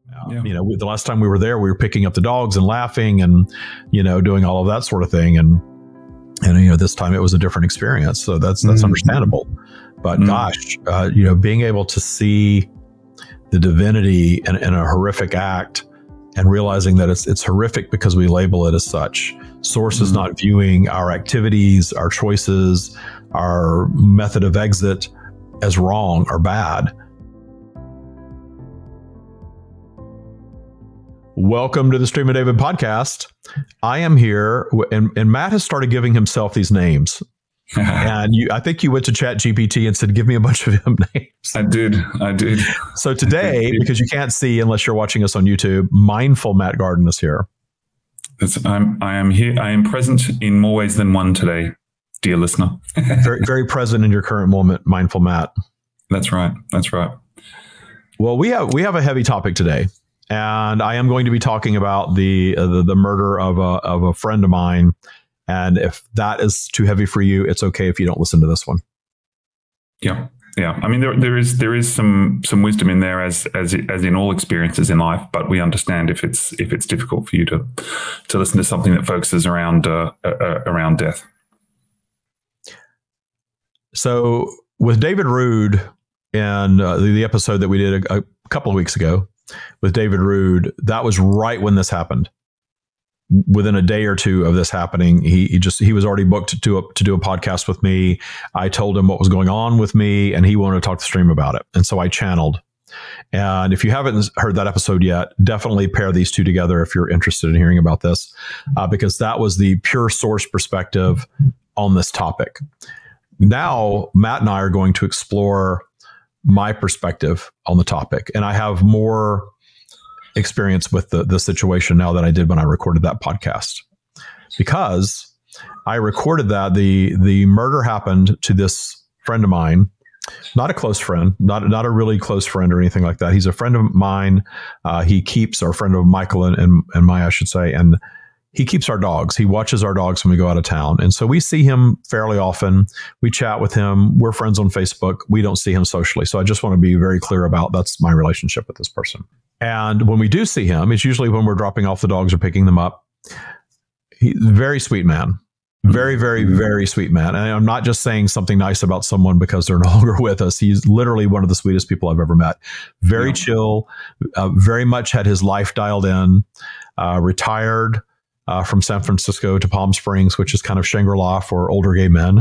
Yeah. The last time we were there, we were picking up the dogs and laughing and, doing all of that sort of thing. And this time it was a different experience. So that's understandable. But gosh, being able to see the divinity in a horrific act and realizing that it's horrific because we label it as such. Source is not viewing our activities, our choices, our method of exit as wrong or bad. Welcome to the Stream of David podcast. I am here, and Matt has started giving himself these names. And I think you went to ChatGPT and said, give me a bunch of him names. I did. So today, because you can't see unless you're watching us on YouTube, Mindful Matt Garden is here. I am here. I am present in more ways than one today, dear listener. Very, very present in your current moment, Mindful Matt. That's right. Well, we have a heavy topic today. And I am going to be talking about the murder of a friend of mine. And if that is too heavy for you, it's okay if you don't listen to this one. Yeah. I mean, there is some wisdom in there as in all experiences in life. But we understand if it's difficult for you to listen to something that focuses around death. So with David Rood and the episode that we did a couple of weeks ago. With David Rood, that was right when this happened. Within a day or two of this happening, he was already booked to do a podcast with me. I told him what was going on with me, and he wanted to talk to Stream about it. And so I channeled. And if you haven't heard that episode yet, definitely pair these two together if you're interested in hearing about this, because that was the pure source perspective on this topic. Now, Matt and I are going to explore my perspective on the topic. And I have more experience with the situation now than I did when I recorded that podcast, because I recorded that the murder happened to this friend of mine, not a close friend, not a really close friend or anything like that. He's a friend of mine. He keeps our friend of Michael and Maya, I should say. And he keeps our dogs. He watches our dogs when we go out of town. And so we see him fairly often. We chat with him. We're friends on Facebook. We don't see him socially. So I just want to be very clear about that's my relationship with this person. And when we do see him, it's usually when we're dropping off the dogs or picking them up. He's a very sweet man. Very, very, very sweet man. And I'm not just saying something nice about someone because they're no longer with us. He's literally one of the sweetest people I've ever met. Very chill, very much had his life dialed in, retired from San Francisco to Palm Springs, which is kind of Shangri-La for older gay men,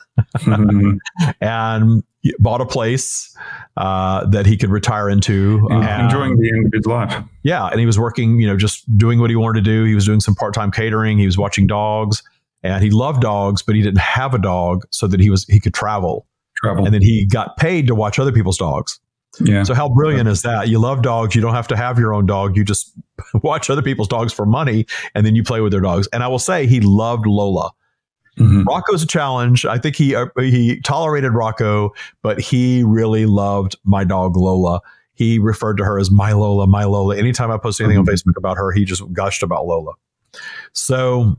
and bought a place that he could retire into. Enjoying the end of his life. Yeah. And he was working, just doing what he wanted to do. He was doing some part-time catering. He was watching dogs, and he loved dogs, but he didn't have a dog so that he could travel. And then he got paid to watch other people's dogs. Yeah. So how brilliant is that? You love dogs. You don't have to have your own dog. You just watch other people's dogs for money, and then you play with their dogs. And I will say he loved Lola. Rocco's a challenge. I think he tolerated Rocco, but he really loved my dog Lola. He referred to her as my Lola, my Lola. Anytime I post anything on Facebook about her, he just gushed about Lola. So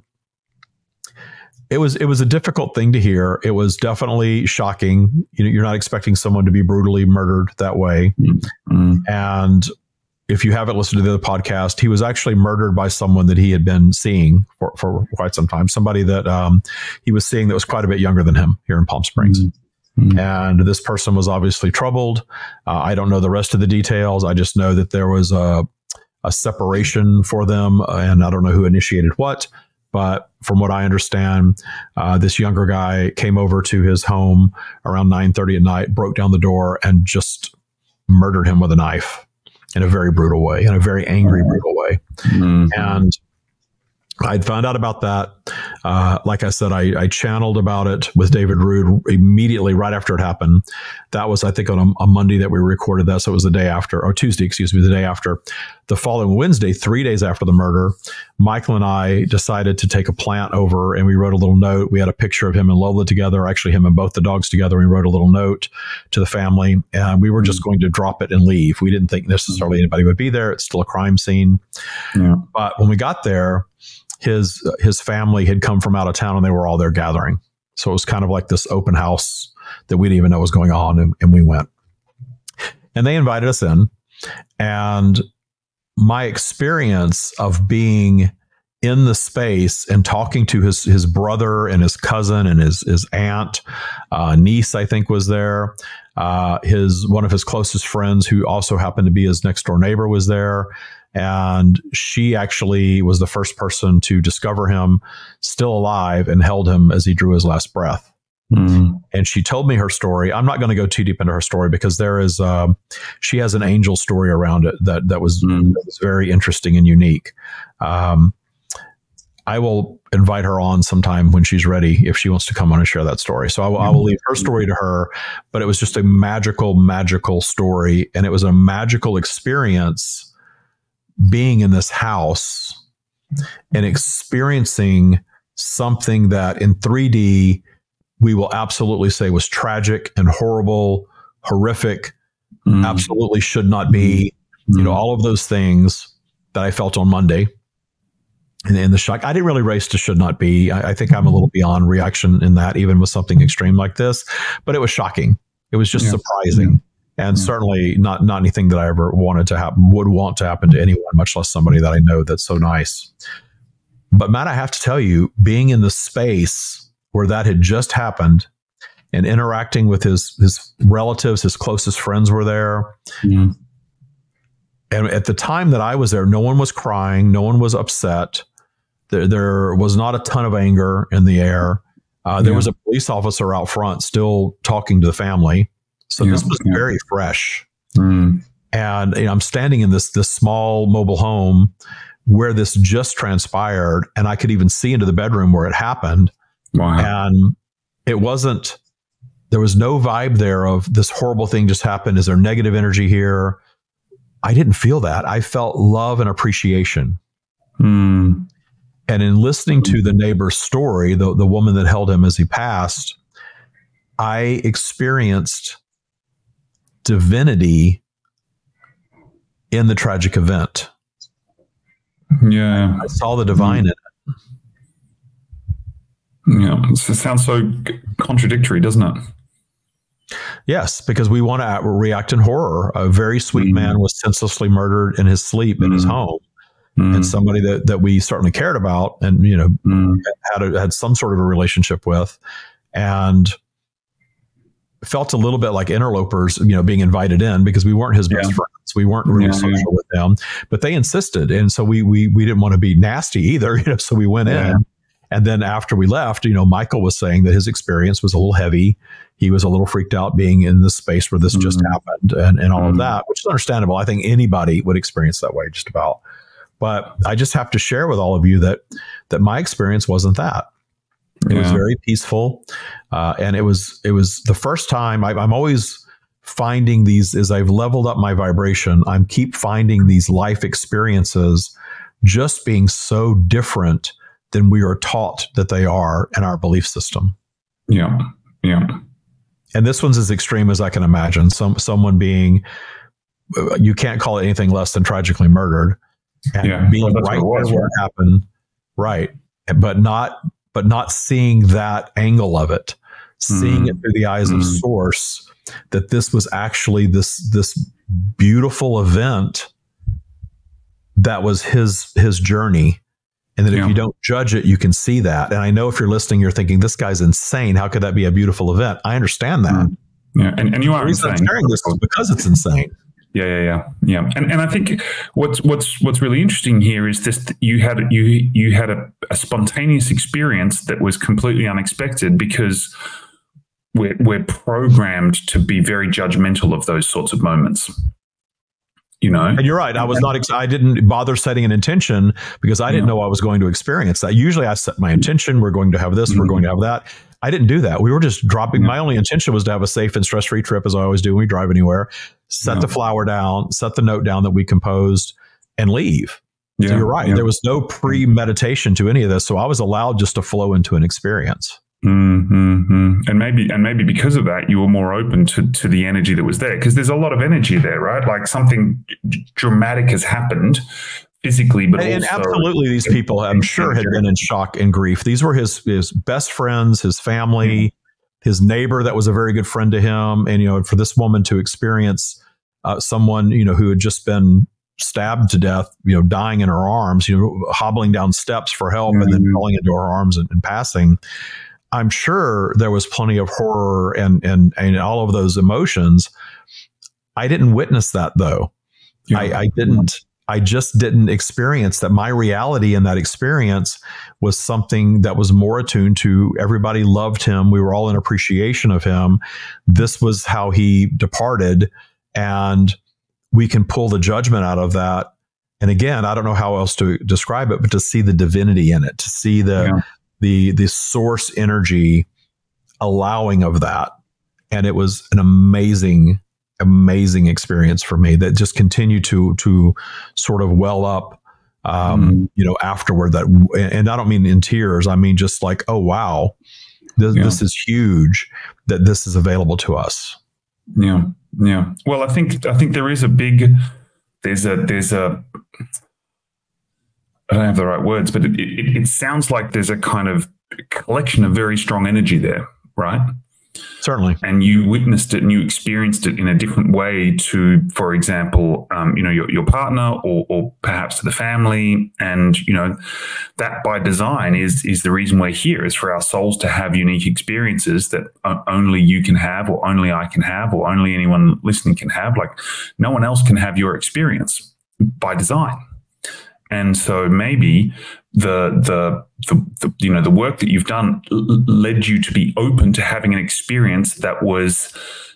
it was a difficult thing to hear. It was definitely shocking. You're not expecting someone to be brutally murdered that way. And if you haven't listened to the podcast, he was actually murdered by someone that he had been seeing for quite some time. Somebody that he was seeing that was quite a bit younger than him here in Palm Springs. And this person was obviously troubled. I don't know the rest of the details. I just know that there was a separation for them, and I don't know who initiated what. But from what I understand, this younger guy came over to his home around 9:30 at night, broke down the door, and just murdered him with a knife in a very brutal way, in a very angry, brutal way. And I'd found out about that. Like I said, I channeled about it with David Rood immediately right after it happened. That was, I think, on a Monday that we recorded that. So it was the day after, or Tuesday, the day after. The following Wednesday, 3 days after the murder, Michael and I decided to take a plant over, and we wrote a little note. We had a picture of him and Lola together, actually him and both the dogs together. We wrote a little note to the family, and we were just going to drop it and leave. We didn't think necessarily anybody would be there. It's still a crime scene. But when we got there, his family had come from out of town, and they were all there gathering. So it was kind of like this open house that we didn't even know was going on. And we went, and they invited us in, and my experience of being in the space and talking to his brother and his cousin and his aunt, niece, I think was there. One of his closest friends, who also happened to be his next door neighbor, was there. And she actually was the first person to discover him still alive and held him as he drew his last breath. Mm. And she told me her story. I'm not going to go too deep into her story because there is, she has an angel story around it that was very interesting and unique. I will invite her on sometime when she's ready, if she wants to come on and share that story. So I will leave her story to her, but it was just a magical story. And it was a magical experience being in this house and experiencing something that in 3D, we will absolutely say was tragic and horrible, horrific, absolutely should not be, all of those things that I felt on Monday. And the shock, I didn't really race to should not be. I think I'm a little beyond reaction in that, even with something extreme like this. But it was shocking. It was just surprising, and certainly not anything that I ever would want to happen to anyone, much less somebody that I know that's so nice. But Matt, I have to tell you, being in the space where that had just happened and interacting with his relatives, his closest friends were there. Mm. And at the time that I was there, no one was crying, no one was upset. There was not a ton of anger in the air. There was a police officer out front still talking to the family. So this was very fresh. Mm. And I'm standing in this small mobile home where this just transpired. And I could even see into the bedroom where it happened. Wow. And there was no vibe there of this horrible thing just happened. Is there negative energy here? I didn't feel that. I felt love and appreciation. Mm. And in listening to the neighbor's story, the woman that held him as he passed, I experienced divinity in the tragic event. Yeah. I saw the divine in it. Yeah. It sounds so contradictory, doesn't it? Yes, because we want to react in horror. A very sweet man was senselessly murdered in his sleep in his home. And somebody that we certainly cared about and, had some sort of a relationship with, and felt a little bit like interlopers, being invited in because we weren't his best friends. We weren't really social with them, but they insisted. And so we didn't want to be nasty either, so we went in. And then after we left, Michael was saying that his experience was a little heavy. He was a little freaked out being in the space where this just happened and all of that, which is understandable. I think anybody would experience that way just about. But I just have to share with all of you that my experience wasn't that. It was very peaceful. And it was the first time I'm always finding these, as I've leveled up my vibration, I'm keep finding these life experiences just being so different than we are taught that they are in our belief system. Yeah. Yeah. And this one's as extreme as I can imagine. Someone being, you can't call it anything less than tragically murdered. And being right where it happened, right? But not seeing that angle of it, seeing it through the eyes of Source, that this was actually this beautiful event that was his journey, and that if you don't judge it, you can see that. And I know if you're listening, you're thinking, this guy's insane. How could that be a beautiful event? I understand that. Yeah, and you are insane. I'm sharing this because it's insane. Yeah. And I think what's really interesting here is this: you had a spontaneous experience that was completely unexpected, because we're programmed to be very judgmental of those sorts of moments. And you're right. I was not. I didn't bother setting an intention because I didn't know I was going to experience that. Usually, I set my intention. We're going to have this. We're going to have that. I didn't do that. We were just dropping. My only intention was to have a safe and stress-free trip, as I always do when we drive anywhere. Set the flower down, set the note down that we composed, and leave. So you're right. There was no premeditation to any of this. So I was allowed just to flow into an experience. And maybe because of that, you were more open to the energy that was there, because there's a lot of energy there, right? Like something dramatic has happened physically, but and also absolutely, these people, I'm sure, had been in shock and grief. These were his best friends, his family, his neighbor that was a very good friend to him, and for this woman to experience someone who had just been stabbed to death, dying in her arms, hobbling down steps for help and then falling into her arms and passing. I'm sure there was plenty of horror and all of those emotions. I didn't witness that though. I didn't. I just didn't experience that. My reality in that experience was something that was more attuned to everybody loved him. We were all in appreciation of him. This was how he departed. And we can pull the judgment out of that. And again, I don't know how else to describe it, but to see the divinity in it, to see the source energy allowing of that. And it was an amazing experience for me that just continued to sort of well up, afterward. And I don't mean in tears. I mean, just like, oh, wow, this is huge that this is available to us. Yeah. Yeah. Well, I think there is there's a, I don't have the right words, but it sounds like there's a kind of collection of very strong energy there, right? Certainly. And you witnessed it and you experienced it in a different way to, for example, your partner or perhaps to the family. And, that by design is the reason we're here, is for our souls to have unique experiences that only you can have, or only I can have, or only anyone listening can have. Like, no one else can have your experience by design. And so maybe the work that you've done led you to be open to having an experience that was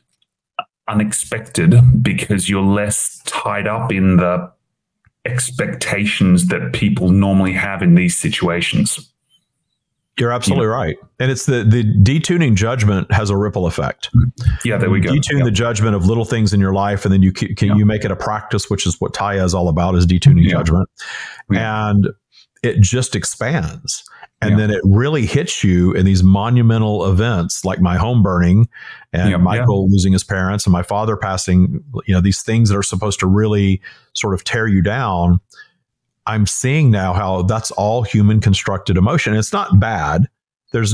unexpected, because you're less tied up in the expectations that people normally have in these situations. You're absolutely right. And it's the detuning judgment has a ripple effect. Yeah, there we go. Detune the judgment of little things in your life, and then you make it a practice, which is what Taya is all about, is detuning judgment. And it just expands. And then it really hits you in these monumental events like my home burning and Michael losing his parents and my father passing, these things that are supposed to really sort of tear you down. I'm seeing now how that's all human constructed emotion. It's not bad. There's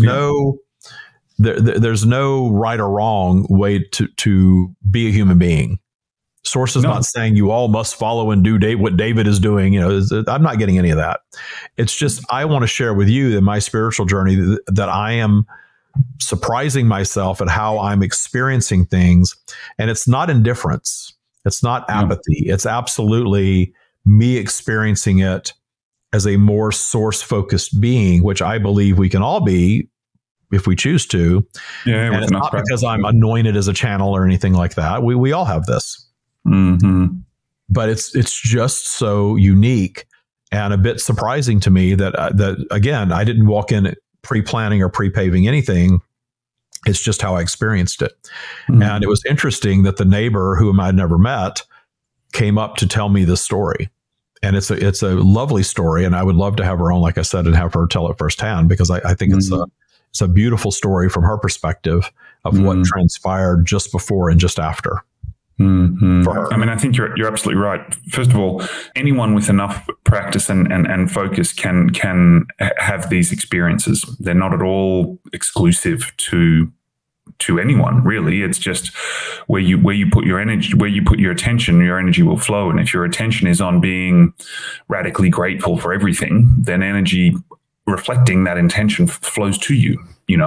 there's no right or wrong way to be a human being. Source is not saying you all must follow and do what David is doing. I'm not getting any of that. It's just, I want to share with you in my spiritual journey that I am surprising myself at how I'm experiencing things. And it's not indifference. It's not apathy. It's absolutely me experiencing it as a more source focused being, which I believe we can all be if we choose to. And it's not because I'm anointed as a channel or anything like that. We all have this. Mm-hmm. But it's just so unique and a bit surprising to me that again, I didn't walk in pre-planning or pre-paving anything. It's just how I experienced it. Mm-hmm. And it was interesting that the neighbor whom I'd never met came up to tell me this story. And it's a lovely story. And I would love to have her on, like I said, and have her tell it firsthand, because I think it's a beautiful story from her perspective of what transpired just before and just after. Mm-hmm. I mean, I think you're absolutely right. First of all, anyone with enough practice and focus can have these experiences. They're not at all exclusive to anyone, really. It's just where you put your energy, where you put your attention, your energy will flow. And if your attention is on being radically grateful for everything, then energy reflecting that intention flows to you.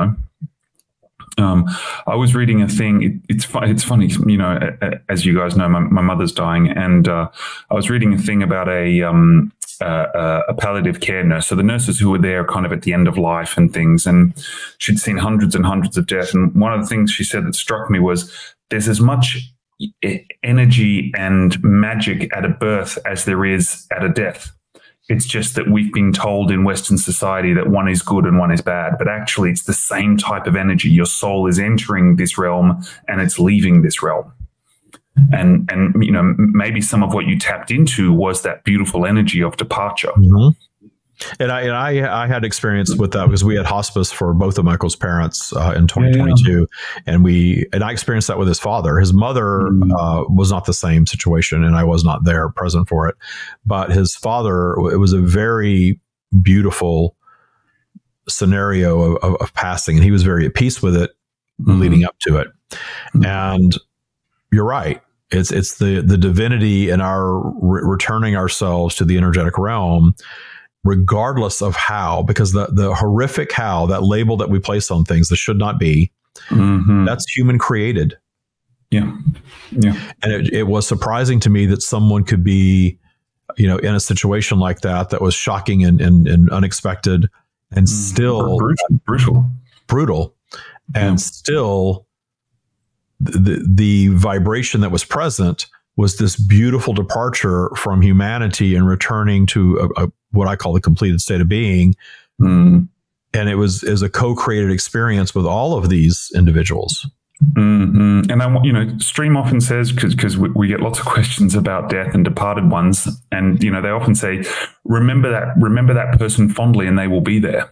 I was reading a thing. It's funny, as you guys know, my mother's dying, and I was reading a thing about a palliative care nurse. So the nurses who were there kind of at the end of life and things, and she'd seen hundreds and hundreds of deaths. And one of the things she said that struck me was there's as much energy and magic at a birth as there is at a death. It's just that we've been told in Western society that one is good and one is bad, but actually it's the same type of energy. Your soul is entering this realm and it's leaving this realm. And maybe some of what you tapped into was that beautiful energy of departure. Mm-hmm. And I had experience with that because we had hospice for both of Michael's parents in 2022, and I experienced that with his father. His mother was not the same situation, and I was not there present for it. But his father, it was a very beautiful scenario of passing, and he was very at peace with it leading up to it. And you're right. It's the divinity in our returning ourselves to the energetic realm, regardless of how, because the horrific how, that label that we place on things that should not be, that's human created. Yeah. And it was surprising to me that someone could be, in a situation like that was shocking and unexpected and still brutal. And still the vibration that was present was this beautiful departure from humanity and returning to what I call the completed state of being. And it was a co-created experience with all of these individuals. And then, Stream often says, because we get lots of questions about death and departed ones, and they often say, remember that person fondly, and they will be there.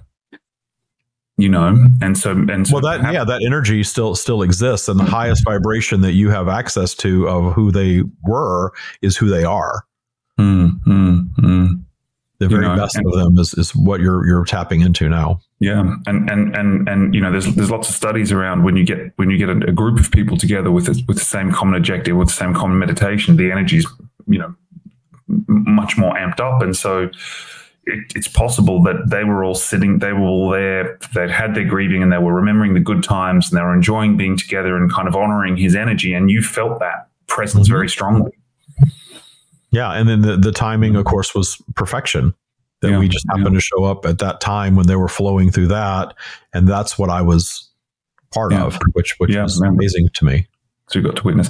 And so that energy still exists, and the highest vibration that you have access to of who they were is who they are. The very best of them is what you're tapping into now. Yeah, and there's lots of studies around when you get a group of people together with the same common objective, with the same common meditation, the energy's much more amped up, and so it's possible that they were all there, they'd had their grieving, and they were remembering the good times, and they were enjoying being together and kind of honoring his energy, and you felt that presence very strongly. Yeah, and then the timing, of course, was perfection. That we just happened to show up at that time when they were flowing through that, and that's what I was part of, which was amazing to me. So you got to witness.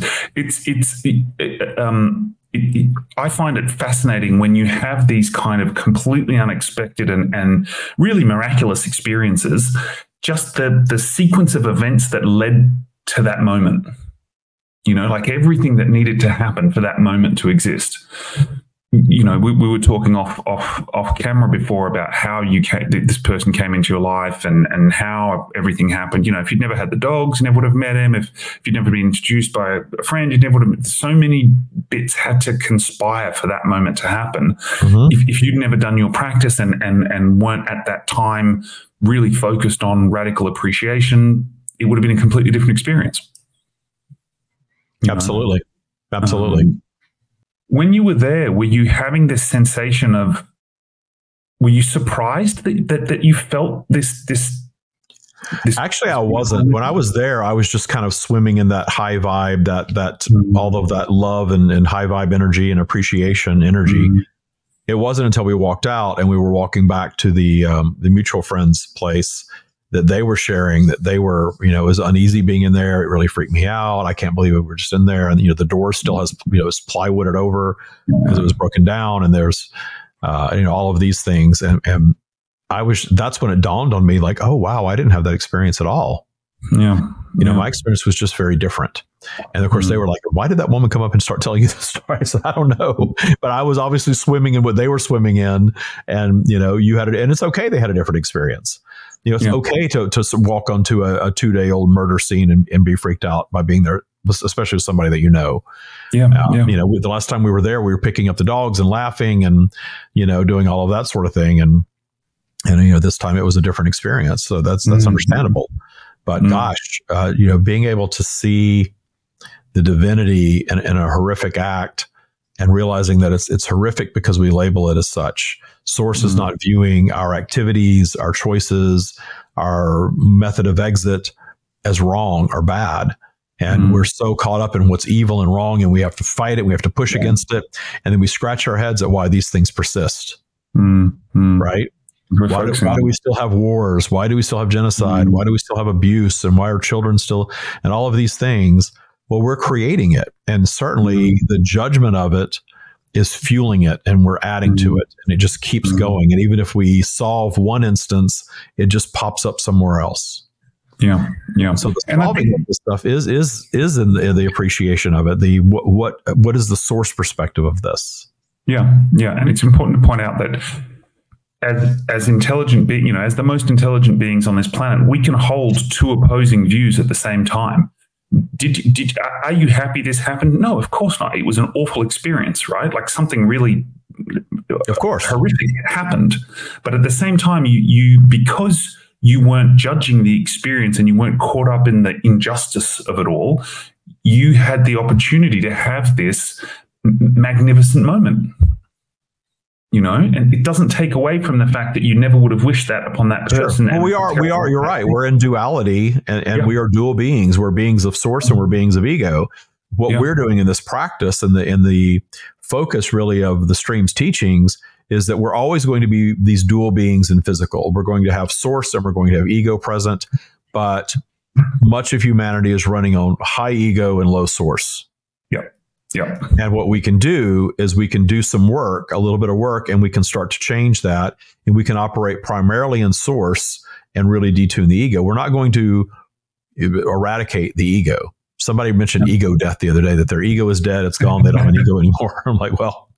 I find it fascinating when you have these kind of completely unexpected and really miraculous experiences. Just the sequence of events that led to that moment. Like everything that needed to happen for that moment to exist. We were talking off camera before about how this person came into your life and how everything happened. If you'd never had the dogs, you never would have met him. If you'd never been introduced by a friend, you never would have. So many bits had to conspire for that moment to happen. If you'd never done your practice and weren't at that time really focused on radical appreciation, it would have been a completely different experience. Absolutely. When you were there, were you having this sensation of? Were you surprised that you felt this? Actually, I wasn't. When I was there, I was just kind of swimming in that high vibe, that all of that love and high vibe energy and appreciation energy. It wasn't until we walked out and we were walking back to the mutual friend's place that they were sharing that they were, it was uneasy being in there. It really freaked me out. I can't believe we were just in there. And, the door still has, it's plywooded over because it was broken down. And there's, all of these things. And that's when it dawned on me like, oh, wow, I didn't have that experience at all. My experience was just very different. And of course they were like, why did that woman come up and start telling you this story? I said, I don't know, but I was obviously swimming in what they were swimming in. And, you had it, and it's okay. They had a different experience. It's okay to walk onto a 2-day-old murder scene and be freaked out by being there, especially with somebody that the last time we were there, we were picking up the dogs and laughing and, doing all of that sort of thing. And this time it was a different experience. So that's understandable. But gosh, being able to see the divinity in a horrific act and realizing that it's horrific because we label it as such. Source is not viewing our activities, our choices, our method of exit as wrong or bad. And we're so caught up in what's evil and wrong, and we have to fight it. We have to push against it. And then we scratch our heads at why these things persist. Right? Why do we still have wars? Why do we still have genocide? Why do we still have abuse? And why are children still, and all of these things? Well, we're creating it. And certainly the judgment of it is fueling it, and we're adding to it, and it just keeps going. And even if we solve one instance, it just pops up somewhere else. Yeah. So the solving of this stuff is in the appreciation of it. The what is the source perspective of this? Yeah. And it's important to point out that as intelligent as the most intelligent beings on this planet, we can hold two opposing views at the same time. Are you happy this happened? No, of course not. It was an awful experience, right? Like something really, of course, horrific happened. But at the same time, you because you weren't judging the experience and you weren't caught up in the injustice of it all, you had the opportunity to have this magnificent moment. You know, and it doesn't take away from the fact that you never would have wished that upon that person. Well, we are. You're right. We're in duality, and we are dual beings. We're beings of source and we're beings of ego. What we're doing in this practice and the focus really of the stream's teachings is that we're always going to be these dual beings in physical. We're going to have source and we're going to have ego present, but much of humanity is running on high ego and low source. Yeah. And what we can do is we can do some work, a little bit of work, and we can start to change that. And we can operate primarily in source and really detune the ego. We're not going to eradicate the ego. Somebody mentioned ego death the other day, that their ego is dead. It's gone. They don't have an ego anymore. I'm like, well,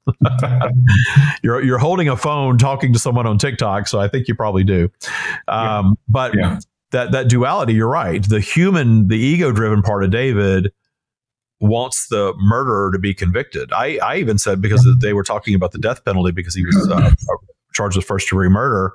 you're holding a phone talking to someone on TikTok. So I think you probably do. But that duality, you're right. The ego driven part of David wants the murderer to be convicted. I even said, because they were talking about the death penalty because he was charged with first degree murder.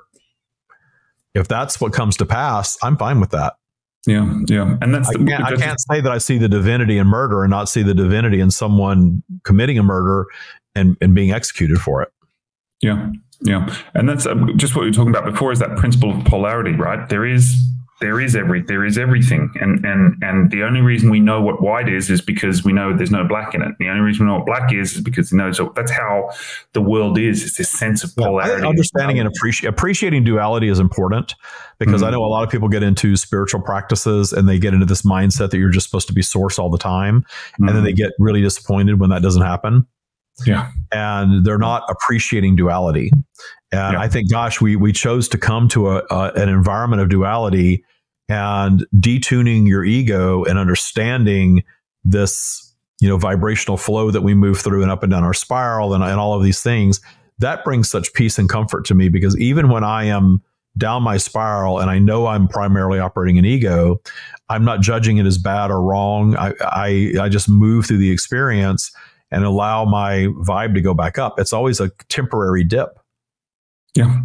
If that's what comes to pass, I'm fine with that. Yeah. And that's I can't say that I see the divinity in murder and not see the divinity in someone committing a murder and being executed for it. Yeah. And that's just what we were talking about before, is that principle of polarity, right? There is everything, and the only reason we know what white is because we know there's no black in it. The only reason we know what black is because we know. So that's how the world is. It's this sense of polarity. Understanding and appreciating duality is important, because I know a lot of people get into spiritual practices and they get into this mindset that you're just supposed to be source all the time, and then they get really disappointed when that doesn't happen. Yeah, and they're not appreciating duality. And I think, gosh, we chose to come to an environment of duality, and detuning your ego and understanding this, vibrational flow that we move through and up and down our spiral and all of these things, that brings such peace and comfort to me, because even when I am down my spiral and I know I'm primarily operating in ego, I'm not judging it as bad or wrong. I just move through the experience and allow my vibe to go back up. It's always a temporary dip. Yeah.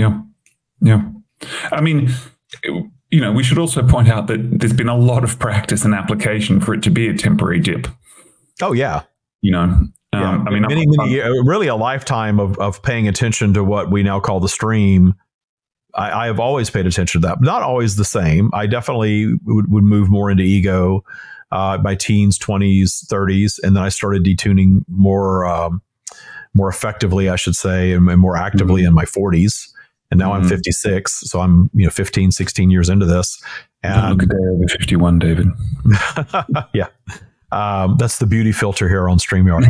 I mean, we should also point out that there's been a lot of practice and application for it to be a temporary dip. Oh, yeah. I mean, many years, really a lifetime of paying attention to what we now call the stream. I have always paid attention to that. Not always the same. I definitely would move more into ego my teens, 20s, 30s, and then I started detuning more effectively, I should say, and more actively in my 40s. And now I'm 56, so I'm 15, 16 years into this. And look at there, over 51, David. Yeah, that's the beauty filter here on StreamYard.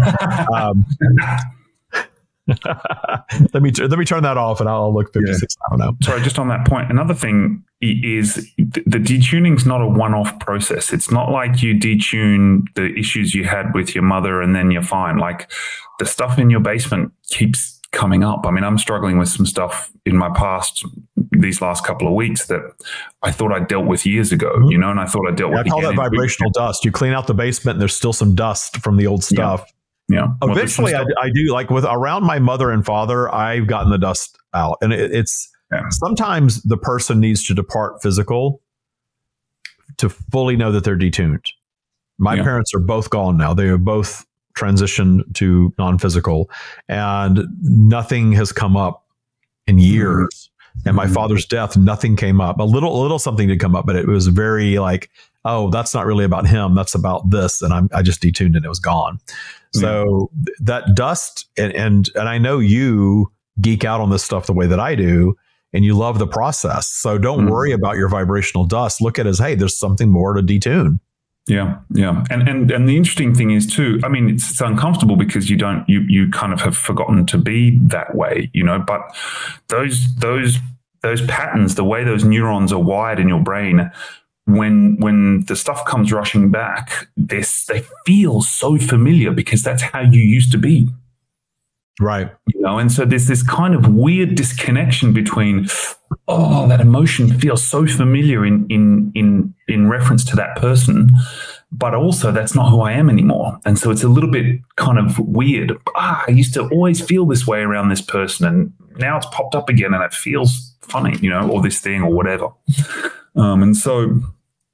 Let me turn that off, and I'll look 56. I don't know. Sorry, just on that point, another thing is the detuning's not a one-off process. It's not like you detune the issues you had with your mother and then you're fine. Like, the stuff in your basement keeps coming up. I mean, I'm struggling with some stuff in my past these last couple of weeks that I thought I dealt with years ago, and I thought I dealt with. I call that vibrational dust. You clean out the basement and there's still some dust from the old stuff. Yeah. Eventually I do, like around my mother and father, I've gotten the dust out, and it's sometimes the person needs to depart physical to fully know that they're detuned. My parents are both gone now. They are both transitioned to non-physical, and nothing has come up in years. And my father's death, nothing came up. A little something did come up, but it was very like, oh, that's not really about him. That's about this. And I just detuned and it was gone. So that dust, and I know you geek out on this stuff the way that I do, and you love the process. So don't worry about your vibrational dust. Look at it as, hey, there's something more to detune. Yeah. And the interesting thing is too, I mean, it's uncomfortable because you kind of have forgotten to be that way, but those patterns, the way those neurons are wired in your brain, when the stuff comes rushing back, they feel so familiar because that's how you used to be. Right. And so there's this kind of weird disconnection between, that emotion feels so familiar in reference to that person, but also that's not who I am anymore. And so it's a little bit kind of weird. I used to always feel this way around this person, and now it's popped up again and it feels funny, or this thing or whatever. And so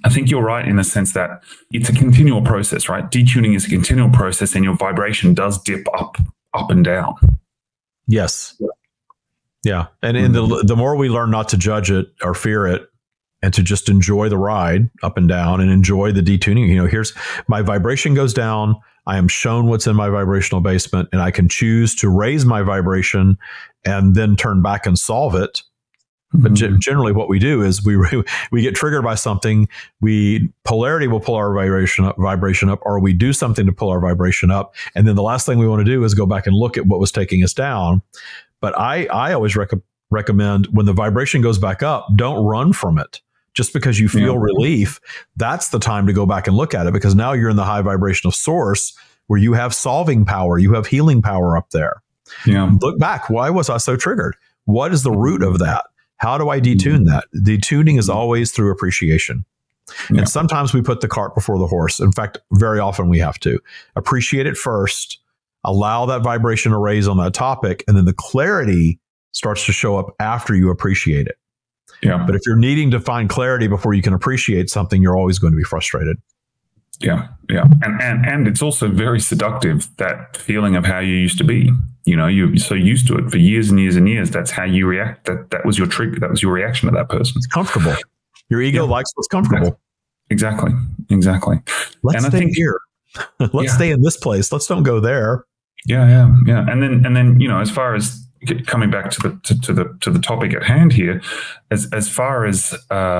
I think you're right in the sense that it's a continual process, right? Detuning is a continual process, and your vibration does dip up and down. Yes. Yeah. And the more we learn not to judge it or fear it, and to just enjoy the ride up and down and enjoy the detuning, here's my vibration goes down. I am shown what's in my vibrational basement, and I can choose to raise my vibration and then turn back and solve it. But generally what we do is we get triggered by something. Polarity will pull our vibration up, or we do something to pull our vibration up. And then the last thing we want to do is go back and look at what was taking us down. But I always recommend when the vibration goes back up, don't run from it. Just because you feel relief, that's the time to go back and look at it, because now you're in the high vibrational source where you have solving power, you have healing power up there. Yeah. Look back. Why was I so triggered? What is the root of that? How do I detune that? Detuning is always through appreciation. Yeah. And sometimes we put the cart before the horse. In fact, very often we have to appreciate it first, allow that vibration to raise on that topic, and then the clarity starts to show up after you appreciate it. Yeah. But if you're needing to find clarity before you can appreciate something, you're always going to be frustrated. Yeah. Yeah. And it's also very seductive, that feeling of how you used to be. You're so used to it for years and years and years. That's how you react. That was your trigger. That was your reaction to that person. It's comfortable. Your ego likes what's comfortable. Exactly. Let's stay here. Let's stay in this place. Let's don't go there. Yeah. And then as far as coming back to the topic at hand here, as far as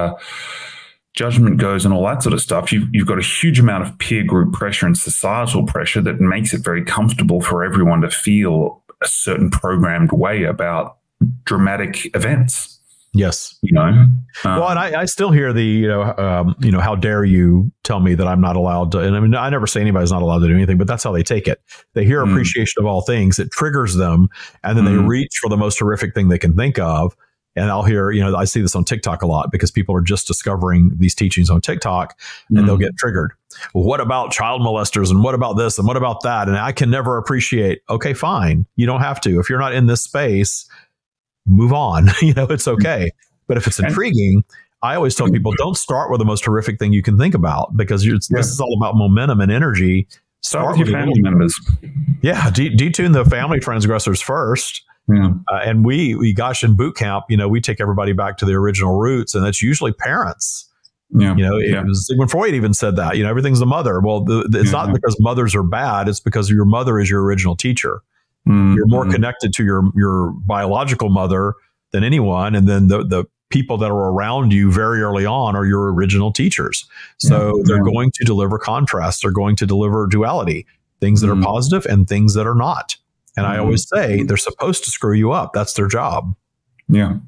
judgment goes and all that sort of stuff, you've got a huge amount of peer group pressure and societal pressure that makes it very comfortable for everyone to feel a certain programmed way about dramatic events. Yes. Well, and I still hear the, how dare you tell me that I'm not allowed to, and I mean, I never say anybody's not allowed to do anything, but that's how they take it. They hear appreciation of all things. It triggers them. And then they reach for the most horrific thing they can think of. And I'll hear, I see this on TikTok a lot, because people are just discovering these teachings on TikTok, and they'll get triggered. Well, what about child molesters? And what about this? And what about that? And I can never appreciate. Okay, fine. You don't have to. If you're not in this space, move on. It's okay. But if it's intriguing, I always tell people, don't start with the most horrific thing you can think about, because this is all about momentum and energy. Start with your family members. Yeah. Detune the family transgressors first. Yeah. And we in boot camp, we take everybody back to the original roots, and that's usually parents. Yeah. Sigmund Freud even said that, everything's the mother. Well, it's not because mothers are bad. It's because your mother is your original teacher. You're more connected to your biological mother than anyone. And then the people that are around you very early on are your original teachers. So they're going to deliver contrast. They're going to deliver duality, things that are positive and things that are not. And I always say they're supposed to screw you up. That's their job. Yeah.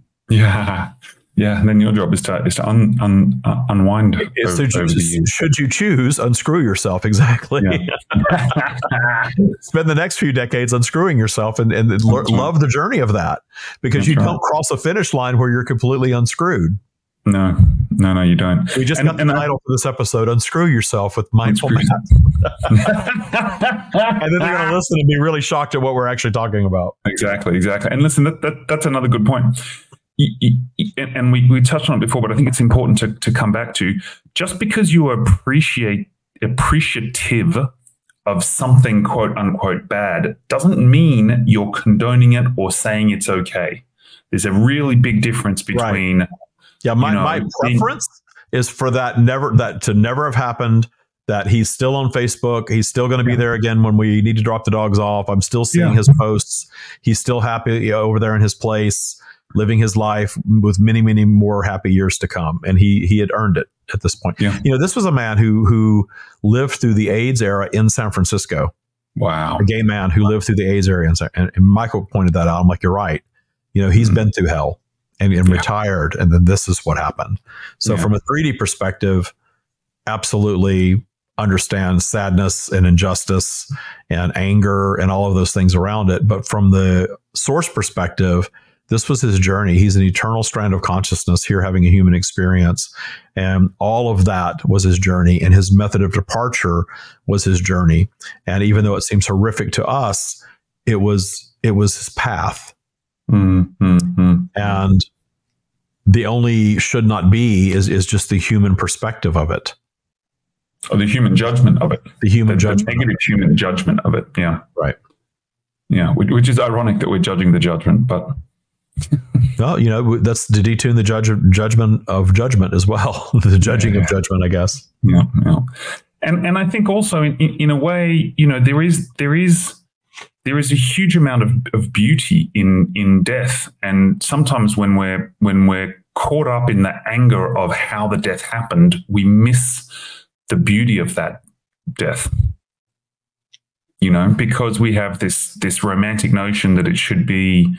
And then your job is to unwind. Should you choose, unscrew yourself. Exactly. Yeah. Spend the next few decades unscrewing yourself and love the journey of that, because you don't cross a finish line where you're completely unscrewed. No, you don't. We just got the title for this episode, Unscrew Yourself with Mindful Matt. And then they're going to listen and be really shocked at what we're actually talking about. Exactly. And listen, that's another good point. And we touched on it before, but I think it's important to come back to. Just because you are appreciative of something, quote unquote, bad, doesn't mean you're condoning it or saying it's okay. There's a really big difference between... Right. Yeah, my preference is for that to never have happened. That he's still on Facebook. He's still going to be there again when we need to drop the dogs off. I'm still seeing his posts. He's still happy over there in his place, living his life with many, many more happy years to come. And he had earned it at this point. Yeah. This was a man who lived through the AIDS era in San Francisco. Wow. A gay man who lived through the AIDS era. And Michael pointed that out. I'm like, you're right. He's been through hell. And retired, and then this is what happened. So from a 3D perspective, absolutely understand sadness and injustice and anger and all of those things around it. But from the source perspective, this was his journey. He's an eternal strand of consciousness here having a human experience. And all of that was his journey. And his method of departure was his journey. And even though it seems horrific to us, it was his path. Mm-hmm. And the only should not be is just the human perspective of it. Or the human judgment of it. The negative human judgment of it. Yeah. Right. Yeah. Which is ironic that we're judging the judgment, but. Well, that's to detune the judgment of judgment as well. The judging of judgment, I guess. Yeah. Yeah. And I think also in a way, there is a huge amount of beauty in death. And sometimes when we're caught up in the anger of how the death happened, we miss the beauty of that death, because we have this romantic notion that it should be,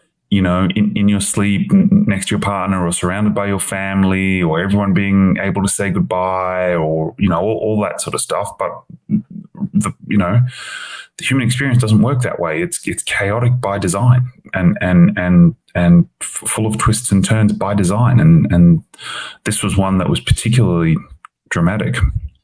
in your sleep next to your partner or surrounded by your family or everyone being able to say goodbye or, all that sort of stuff. But, the human experience doesn't work that way. It's chaotic by design and full of twists and turns by design. And this was one that was particularly dramatic.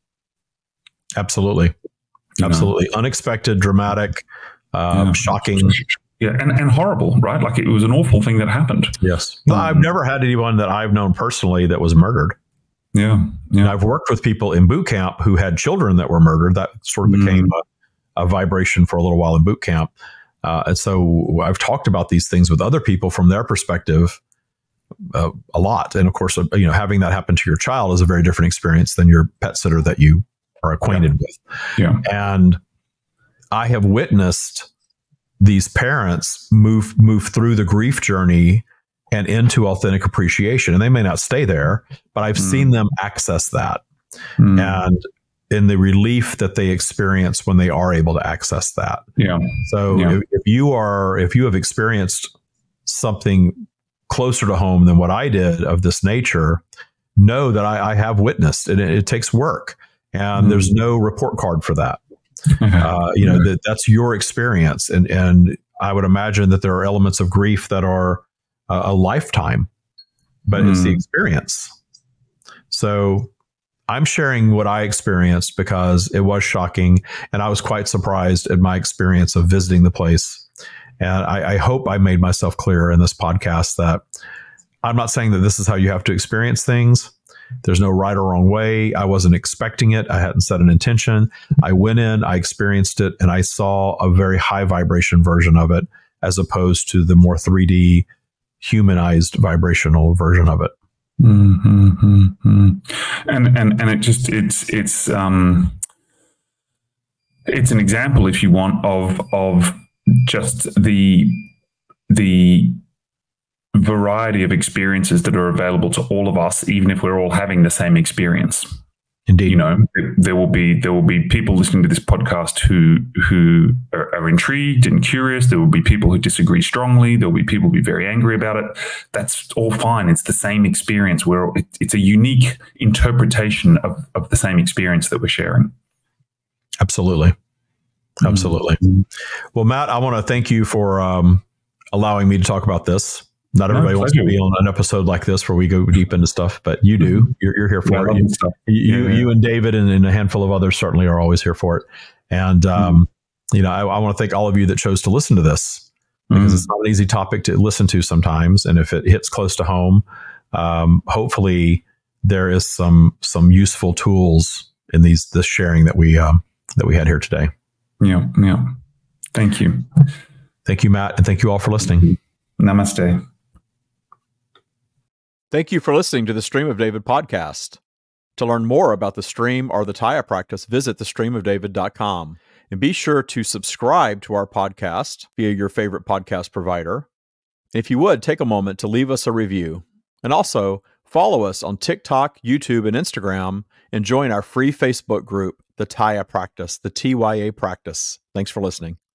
Absolutely. Absolutely. Unexpected, dramatic, shocking. Yeah, and horrible, right? Like it was an awful thing that happened. Yes. I've never had anyone that I've known personally that was murdered. Yeah. And I've worked with people in boot camp who had children that were murdered. That sort of became a vibration for a little while in boot camp. And so I've talked about these things with other people from their perspective a lot. And of course, having that happen to your child is a very different experience than your pet sitter that you are acquainted with. Yeah. And I have witnessed these parents move through the grief journey and into authentic appreciation. And they may not stay there, but I've seen them access that. And in the relief that they experience when they are able to access that. Yeah. So if you have experienced something closer to home than what I did of this nature, know that I have witnessed it. It takes work, and there's no report card for that. That's your experience. And I would imagine that there are elements of grief that are a lifetime, but it's the experience. So I'm sharing what I experienced because it was shocking, and I was quite surprised at my experience of visiting the place. And I hope I made myself clear in this podcast that I'm not saying that this is how you have to experience things. There's no right or wrong way. I wasn't expecting it. I hadn't set an intention. I went in, I experienced it, and I saw a very high vibration version of it as opposed to the more 3D humanized vibrational version of it. And it's an example, if you want, of just the variety of experiences that are available to all of us, even if we're all having the same experience. Indeed. There will be people listening to this podcast who are intrigued and curious. There will be people who disagree strongly. There will be people who be very angry about it. That's all fine. It's the same experience. It's a unique interpretation of the same experience that we're sharing. Absolutely. Absolutely. Well, Matt, I want to thank you for allowing me to talk about this. Not everybody wants to be on an episode like this where we go deep into stuff, but you do. You're here for it. You and David and a handful of others certainly are always here for it. And, I want to thank all of you that chose to listen to this because it's not an easy topic to listen to sometimes. And if it hits close to home, hopefully there is some useful tools in this sharing that we had here today. Yeah. Thank you. Thank you, Matt. And thank you all for listening. Namaste. Thank you for listening to the Stream of David podcast. To learn more about the stream or the Taya practice, visit thestreamofdavid.com. And be sure to subscribe to our podcast via your favorite podcast provider. If you would, take a moment to leave us a review. And also, follow us on TikTok, YouTube, and Instagram, and join our free Facebook group, The Taya Practice, the TYA Practice. Thanks for listening.